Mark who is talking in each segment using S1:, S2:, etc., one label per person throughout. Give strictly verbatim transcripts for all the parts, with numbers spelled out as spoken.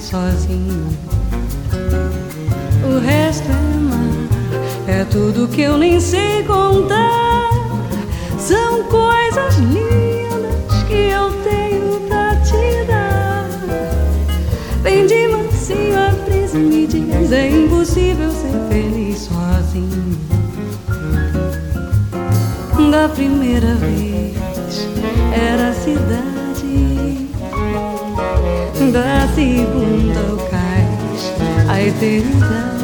S1: sozinho. O resto é mar, é tudo que eu nem sei contar. São coisas lindas que eu tenho pra te dar. Vem de mansinho a brisa me diz, é impossível ser feliz sozinho. Da primeira vez era a cidade, da segunda o cais, a eternidade.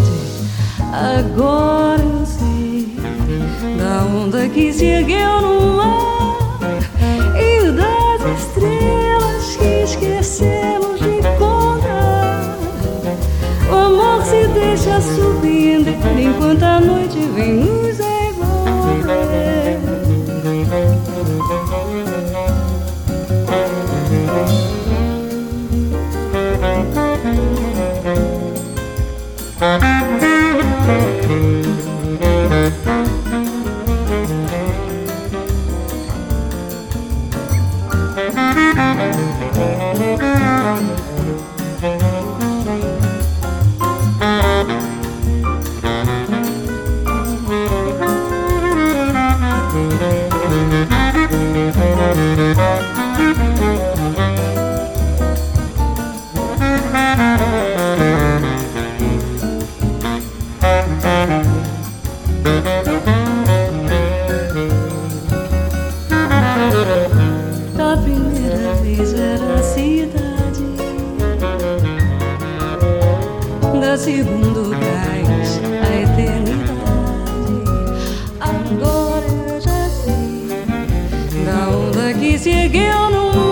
S1: Agora eu sei da onda que se ergueu no mar e das estrelas que esquecemos de contar. O amor se deixa surpreender enquanto a noite vem nos envolver. Da primeira vez era a cidade, da segunda o gás, a eternidade. Agora eu já sei da onda que se ergueu no mar